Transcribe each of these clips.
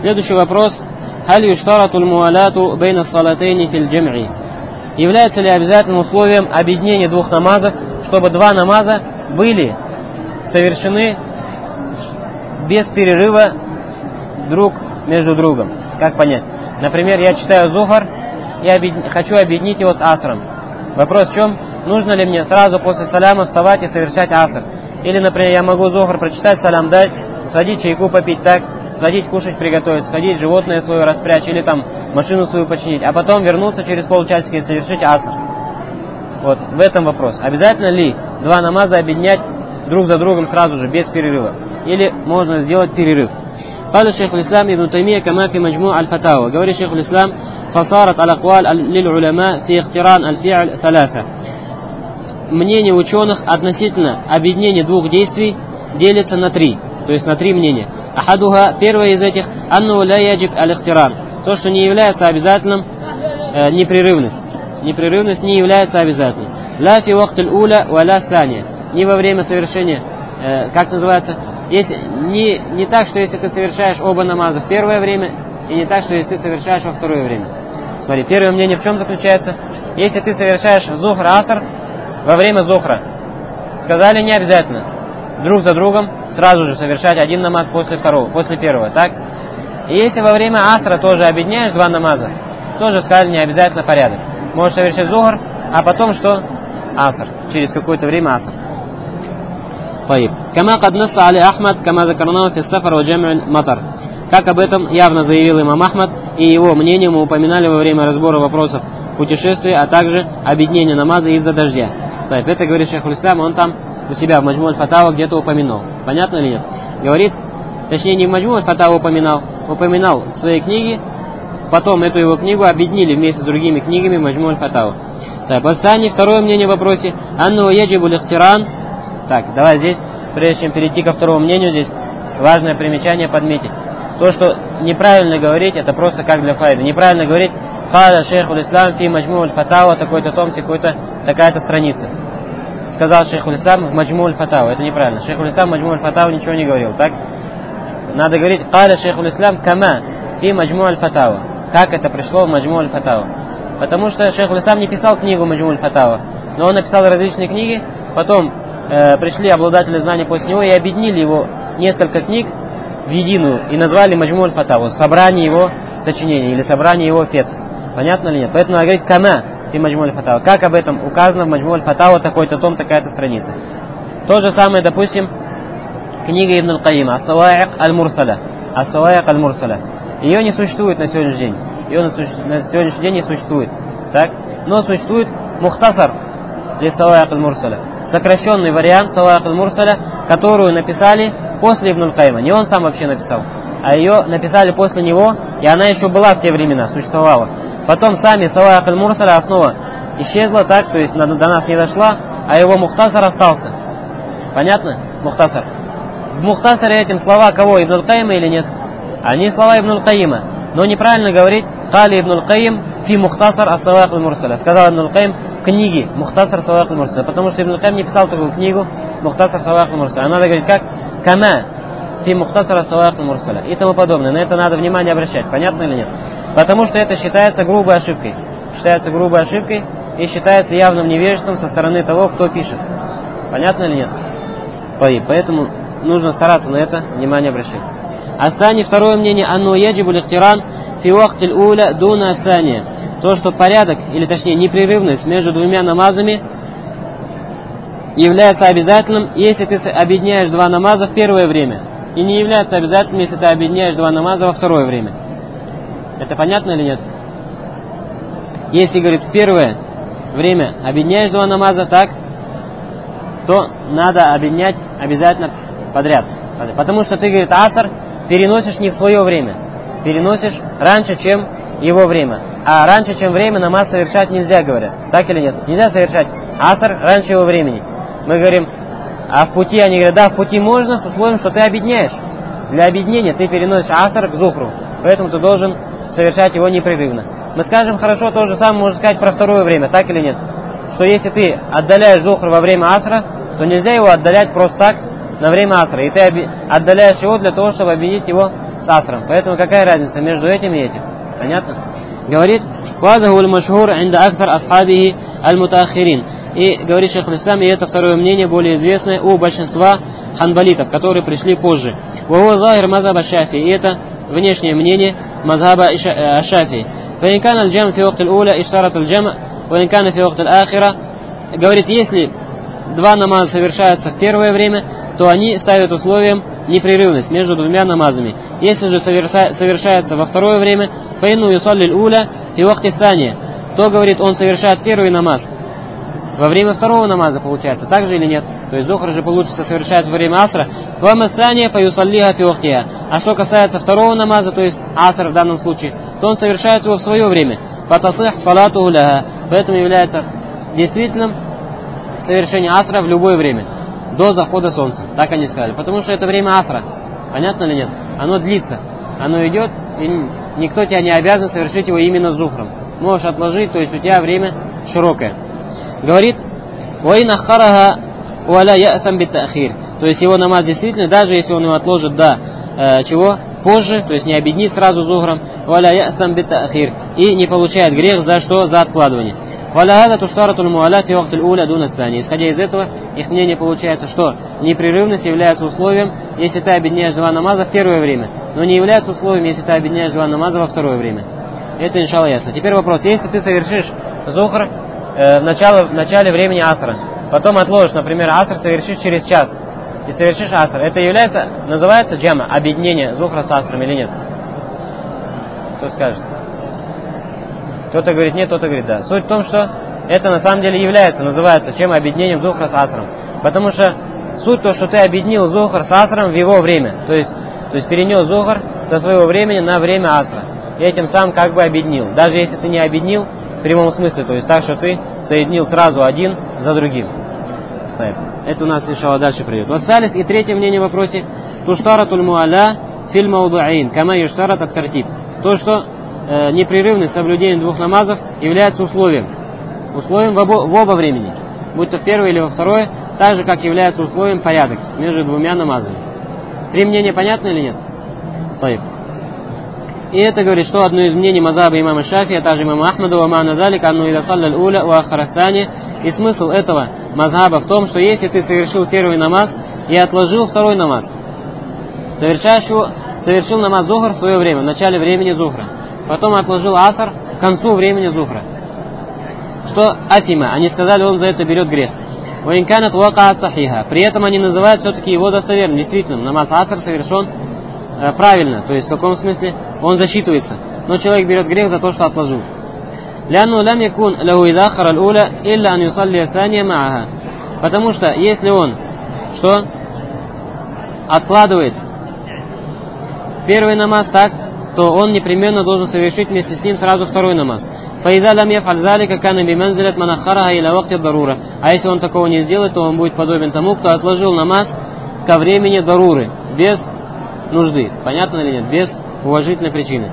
Следующий вопрос. Халь юштарату аль-муалату бейна салатейни фил джам'и. Является ли обязательным условием объединения двух намазов, чтобы два намаза были совершены без перерыва друг между другом? Как понять? Например, я читаю Зухар и хочу объединить его с асром. Вопрос в чем? Нужно ли мне сразу после саляма вставать и совершать аср? Или, например, я могу Зухар прочитать, салям дать, сходить чайку попить, так, сходить кушать приготовить, сходить животное свое распрячь или там машину свою починить, а потом вернуться через полчасика и совершить аср. Вот, в этом вопрос. Обязательно ли два намаза объединять друг за другом сразу же, без перерыва? Или можно сделать перерыв? قال الشيخ الإسلام ابن تيمية كما في مجموع الفتاوى. говорит شيخ الإسلام فصارت الأقوال للعلماء في اقتران الفعل ثلاثة. Мнение ученых относительно объединения двух действий делится на три, то есть на три мнения. Ахадуха, первое из этих, анну ля яджиб аль-ихтиран, то, что не является обязательным непрерывность. Непрерывность не является обязательной. Ла фи вахтуль уля ва ла сания, не во время совершения, как называется, если, не так, что если ты совершаешь оба намаза в первое время, и не так, что если ты совершаешь во второе время. Смотри, первое мнение в чем заключается? Если ты совершаешь зухр, аср во время зухра, сказали не обязательно друг за другом сразу же совершать один намаз после второго, после первого, так? И если во время асра тоже объединяешь два намаза, тоже сказали не обязательно порядок. Можешь совершить зухр, а потом что? Аср. Через какое-то время аср. Кама кад насса али Ахмад, кама закарнау фи сафар ва джам'уль матар. Как об этом явно заявил имам Ахмад, и его мнение мы упоминали во время разбора вопросов путешествия, а также объединения намаза из-за дождя. Это говорит шейх аль-Ислам, он там у себя в Маджму аль-Фатава где-то упомянул. Понятно или нет? Говорит, точнее не в Маджму аль-Фатава упоминал в своей книге, потом эту его книгу объединили вместе с другими книгами Маджму аль-Фатава. Второе мнение в вопросе, анну яджибу лихтиран. Так, давай здесь, прежде чем перейти ко второму мнению, здесь важное примечание подметить. То, что неправильно говорить, это просто как для файды. Неправильно говорить, «Каля шейх аль-Ислам фи Маджму аль-Фатава», такой-то том, такая-то страница. Сказал шейх аль-Ислам в Маджму аль-Фатава. Это неправильно. Шейх аль-Ислам в Маджму аль-Фатава ничего не говорил, так? Надо говорить, «Каля шейх аль-Ислам кама фи Маджму аль-Фатава». Как это пришло в Маджму аль-Фатава? Потому что шейх аль-Ислам не писал книгу Маджму аль-Фатава, но он написал различные книги, потом пришли обладатели знаний после него и объединили его несколько книг в единую и назвали Маджму аль-Фатава, собрание его сочинений или собрание его фетв. Понятно ли нет? Поэтому надо говорить «Кама фи Маджму аль-Фатава». Как об этом указано в Маджму аль-Фатава, такой-то том, такая-то страница. То же самое, допустим, книга Ибн аль-Кайима «Ас-Саваиq аль-Мурсаля». «Ас-Саваиq аль-Мурсаля». Ее не существует на сегодняшний день. Ее на сегодняшний день не существует. Так? Но существует мухтасар «Ас-Саваиq аль-Мурсаля». Сокращенный вариант «Саваиq аль-Мурсаля», которую написали после Ибн аль-Кайима. Не он сам вообще написал, а ее написали после него, и она еще была в те времена, существовала. Потом сами «Саваиq аль-Мурсаля» основа исчезла, так, то есть до нас не дошла, а его мухтасар остался. Понятно? Мухтасар. В мухтасаре этим слова кого? Ибн аль-Кайима или нет? Они слова Ибн аль-Кайима. Но неправильно говорить «Кали Ибн аль-Кайим фи мухтасар ас-Саваиq аль-Мурсаля». Сказал Ибн аль-Кайим в книге «Мухтасар Саваиq аль-Мурсаля», потому что Ибн аль-Кайим не писал такую книгу «Мухтасар Саваиq аль-Мурсаля». А надо говорить как «Кама фи мухтасар ас-Саваиq аль-Мурсаля» и тому подобное. На это надо внимание обращать. Понятно или нет? Потому что это считается грубой ошибкой. Считается грубой ошибкой и считается явным невежеством со стороны того, кто пишет. Понятно или нет? Поэтому нужно стараться на это внимание обращать. Асани, второе мнение, анну яджибу лихтиран фи вахтиль уля дуна асания. То, что порядок, или точнее непрерывность между двумя намазами является обязательным, если ты объединяешь два намаза в первое время. И не является обязательным, если ты объединяешь два намаза во второе время. Это понятно или нет? Если, говорит, в первое время объединяешь два намаза, так, то надо объединять обязательно подряд. Потому что ты, говорит, аср переносишь не в свое время. Переносишь раньше, чем его время. А раньше, чем время, намаз совершать нельзя, говорят. Так или нет? Нельзя совершать аср раньше его времени. Мы говорим, а в пути, они говорят, да, в пути можно, с условием, что ты объединяешь. Для объединения ты переносишь аср к зухру. Поэтому ты должен совершать его непрерывно. Мы скажем, хорошо, то же самое можно сказать про второе время, так или нет? Что если ты отдаляешь зухр во время асра, то нельзя его отдалять просто так на время асра. И ты отдаляешь его для того, чтобы объединить его с асром. Поэтому какая разница между этим и этим? Понятно? Говорит, «Ваза гуль машхур инда аксар асхабихи аль-мутаахирин». И говорит шейх аль-Ислам, и это второе мнение более известное у большинства ханбалитов, которые пришли позже. «Вахуа захир мазаба шафи». И это внешнее мнение мазаба шафи. «Фаинкан аль-джам фи вакт аль-уля иштарат аль-джам, ваинкан фи вакт аль-ахира». Говорит, если два намаза совершаются в первое время, то они ставят условием непрерывность между двумя намазами. Если же совершается во второе время, фаинну юсалли аль-уля фи вакт аль-сания, то, говорит, он совершает первый намаз во время второго намаза, получается, так же или нет? То есть зухр же получится совершать во время асра. Вамасания фаюсаллиха фи вактиха. А что касается второго намаза, то есть аср в данном случае, то он совершает его в свое время. Фатасих салатуху ляха. Поэтому является действительным совершение асра в любое время, до захода солнца. Так они сказали. Потому что это время асра. Понятно или нет? Оно длится. Оно идет, и никто тебя не обязан совершить его именно с зухром. Можешь отложить, то есть у тебя время широкое. Говорит, «Ваин ахараха уаля ясам биттахир». То есть его намаз действительно, даже если он его отложит до чего? Позже, то есть не объединит сразу зухром, «Уаля ясам биттахир». И не получает грех за что? За откладывание. «Валя хада туштаратул муаля фи вактил уля дуна цани». Исходя из этого, их мнение получается, что непрерывность является условием, если ты объединяешь два намаза в первое время, но не является условием, если ты объединяешь два намаза во второе время. Это, иншалла, ясно. Теперь вопрос. Если ты совершишь зухр в начале времени асра, потом отложишь, например, аср совершишь через час, и совершишь аср, это является, называется джама, объединение зухра с асром или нет? Кто скажет? Кто-то говорит нет, кто-то говорит да. Суть в том, что это на самом деле является, называется чем? Объединением зухра с асром. Потому что суть то, что ты объединил зухр с асром в его время, то есть перенес зухр со своего времени на время асра, и этим сам как бы объединил. Даже если ты не объединил в прямом смысле, то есть так, что ты соединил сразу один за другим. Это у нас, иншалла, дальше придет. Вассалис, и третье мнение в вопросе, туштаратуль муаля филь маудуаин, кама юштарат ат-тартиб. То, что непрерывность соблюдения двух намазов является условием в оба времени, будь то в первое или во второе, так же, как является условием порядок между двумя намазами. Три мнения понятны или нет? И это говорит, что одно из мнений мазаба имама Шафи, а также имама Ахмада, ва ма'на залика, анну ида салля аль-уля ва ахара ат-тания. И смысл этого мазхаба в том, что если ты совершил первый намаз и отложил второй намаз, совершил намаз зухр в свое время, в начале времени зухра, потом отложил аср к концу времени зухра, что атима, они сказали, он за это берет грех. Ваинканат вакаат сахиха. При этом они называют все-таки его достоверным. Действительно, намаз аср совершен правильно, то есть в каком смысле он засчитывается, но человек берет грех за то, что отложил. Потому что если он откладывает первый намаз так, то он непременно должен совершить вместе с ним сразу второй намаз. А если он такого не сделает, то он будет подобен тому, кто отложил намаз ко времени даруры, без нужды. Понятно или нет? Без уважительной причины.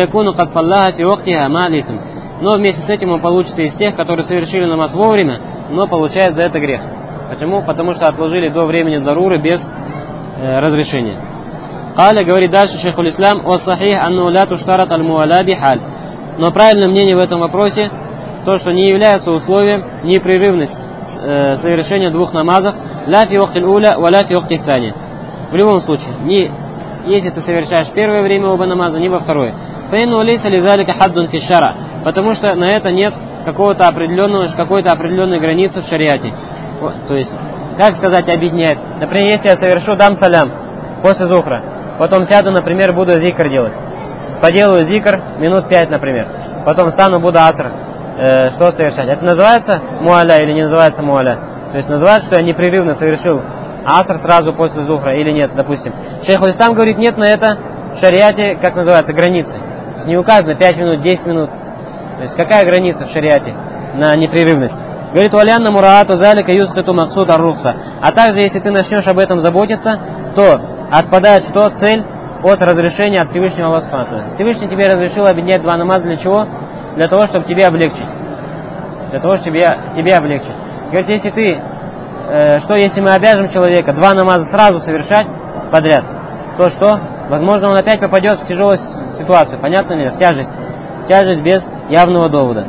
Но вместе с этим он получится из тех, которые совершили намаз вовремя, но получает за это грех. Почему? Потому что отложили до времени даруры без разрешения. Каля говорит дальше шейх аль-Ислам, «О-сахих анну ля туштарат аль-муаля бихаль». Но правильное мнение в этом вопросе, то, что не является условием непрерывность совершения двух намазов, ля фи вактиль уля ва ля фи вактиль сани. В любом случае, если ты совершаешь первое время оба намаза, не во второе. Фаинну лейса лизалика хаддун фи шара. Потому что на это нет какой-то определенной границы в шариате. То есть, как сказать, объединяет. Например, если я совершу дам салям после зухра, потом сяду, например, буду зикр делать. Поделаю зикр минут 5, например. Потом встану, буду аср. Что совершать? Это называется муаля или не называется муаля? То есть называется, что я непрерывно совершил аср сразу после зухра или нет, допустим. Шейх аль-Ислам говорит, нет на это в шариате, как называется, границы. То есть не указано 5 минут, 10 минут. То есть какая граница в шариате на непрерывность? Говорит, валянна мураату залика юсхиту максуд ар-рухса. А также, если ты начнешь об этом заботиться, то отпадает что? Цель от разрешения от Всевышнего Аллаха Субхану ва Тааля. Всевышний тебе разрешил объединять два намаза для чего? Для того, чтобы тебе облегчить. Для того, чтобы тебе облегчить. Говорит, если мы обяжем человека два намаза сразу совершать подряд, то что? возможно, он опять попадет в тяжелую ситуацию. Понятно ли? В тяжесть. Тяжесть без явного довода.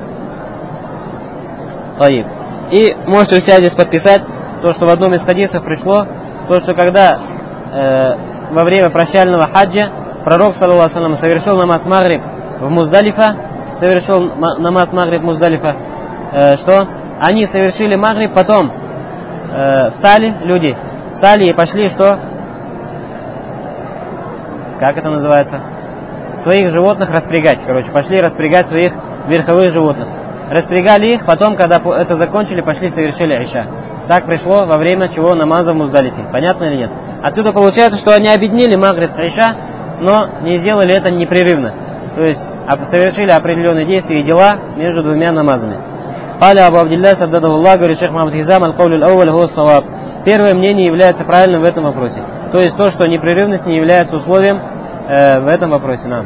Таиб. И можете у себя здесь подписать то, что в одном из хадисов пришло, то, что когда во время прощального хаджа пророк, саллаллаху алейхи ва саллям, совершил намаз Магриб в Муздалифа, что они совершили Магриб, потом встали люди, и пошли, что? Как это называется? Своих животных распрягать. Пошли распрягать своих верховых животных. Распрягали их, потом, когда это закончили, пошли совершили Иша. Так пришло во время чего намаза в Муздалифе. Понятно или нет? Отсюда получается, что они объединили Магриб с Иша, но не сделали это непрерывно. То есть совершили определенные действия и дела между двумя намазами. Аля Абу Абдилля саддадахуллах, говорит шейх Мухаммад Хизам, аль-каулю аль-ауаль хуа ас-саваб. Первое мнение является правильным в этом вопросе. То есть то, что непрерывность не является условием в этом вопросе. Нам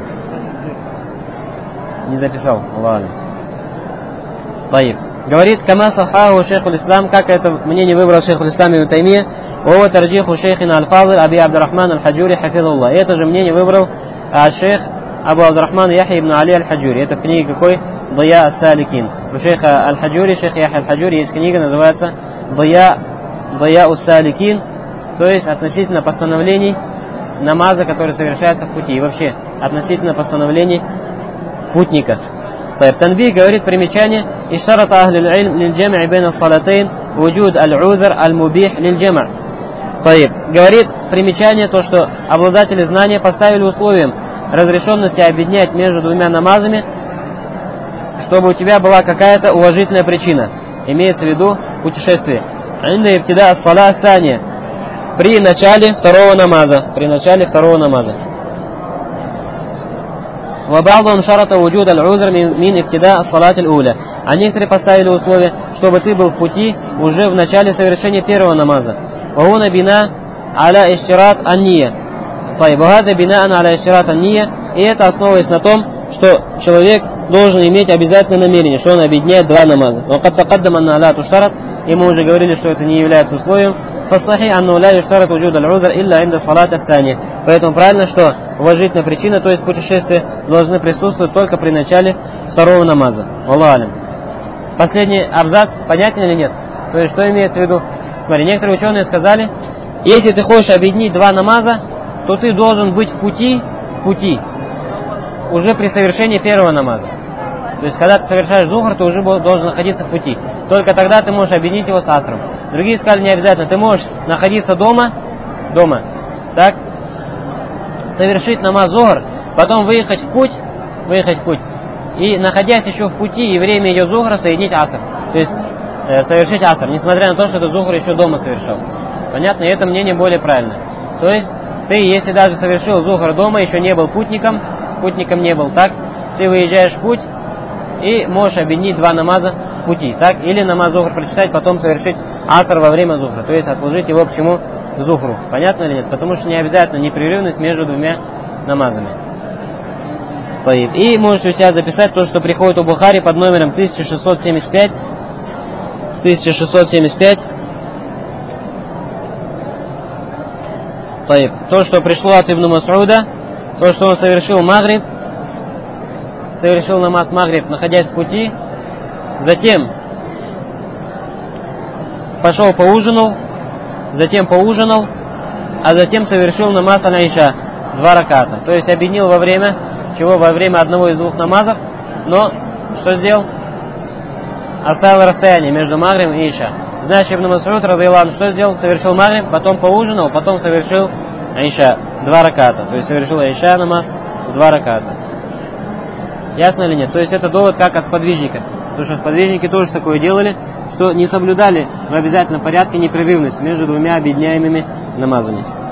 не записал. Ладно. Таиб. Говорит, кама сахаху шейхул ислам, как это мнение выбрал шейхул ислам ибн Таймия, ова тарджиху шейхина аль-фадл Аби Абдурахман аль-Хаджури хафизуллах. Это же мнение выбрал шейх Абу Абдурахман Яхья ибн Али аль-Хаджури. Это в книге какой? Дия ас-Саликин. У шейха аль-Хаджури, шейх Яхья аль-Хаджури, есть книга, называется Дия ас-Саликин, то есть относительно постановлений намаза, который совершается в пути, и вообще относительно постановлений путника. Танби говорит примечание: иштарата ахлюл илм лиль джам'и байна салатейн вуджуд аль-узр аль-мубих лиль джам'а. Говорит примечание то, что обладатели знания поставили условием разрешенности объединять между двумя намазами, чтобы у тебя была какая-то уважительная причина. Имеется в виду путешествие. Инда ибтида ас-сала ас-сания. При начале второго намаза. وبعضهم شرط وجود العذر من ابتداء الصلاة الأولى. А некоторые поставили условие, чтобы ты был в пути уже в начале совершения первого намаза. وهنا بناء على اشتراط النية. وهذا بناء على اشتراط النية. И это основываясь на том, что человек должен иметь обязательное намерение, что он объединяет два намаза. وقد تقدم أن لا تشترط. И мы уже говорили, что это не является условием. فالصحيح أنه لا يشترط وجود العذر إلا عند الصلاة الثانية. Поэтому правильно, что уважительная причина, то есть путешествие, должны присутствовать только при начале второго намаза. Аллаху алям. Последний абзац понятен или нет? То есть что имеется в виду? Смотри, некоторые ученые сказали, если ты хочешь объединить два намаза, то ты должен быть в пути уже при совершении первого намаза. То есть, когда ты совершаешь зухр, ты уже должен находиться в пути. Только тогда ты можешь объединить его с асром. Другие сказали, не обязательно. Ты можешь находиться дома, так, совершить намаз зухр, потом выехать в путь, и, находясь еще в пути, и время идет зухра, соединить аср. То есть, совершить аср, несмотря на то, что ты зухр еще дома совершил. Понятно? И это мнение более правильное. То есть, ты, если даже совершил зухр дома, еще не был путником не был, так, ты выезжаешь в путь, и можешь объединить два намаза в пути, так? Или намаз зухр прочитать, потом совершить аср во время зухра. То есть отложить его к чему? К зухру. Понятно или нет? Потому что не обязательно непрерывность между двумя намазами. И можете у себя записать то, что приходит у Бухари под номером 1675. То, что пришло от Ибн Мас'уда, то, что он совершил намаз Магриб, находясь в пути, затем пошел поужинал, а затем совершил намаз аль-Иша, 2 раката. То есть объединил во время одного из двух намазов, но что сделал? Оставил расстояние между Магрибом и Иша. Значит, Ибн Мас'уд радиаллаху анху что сделал? Совершил Магриб, потом поужинал, потом совершил Иша, 2 раката. То есть совершил Иша намаз 2 раката. Ясно или нет? То есть это довод как от сподвижника. Потому что сподвижники тоже такое делали, что не соблюдали в обязательном порядке непрерывность между двумя объединяемыми намазами.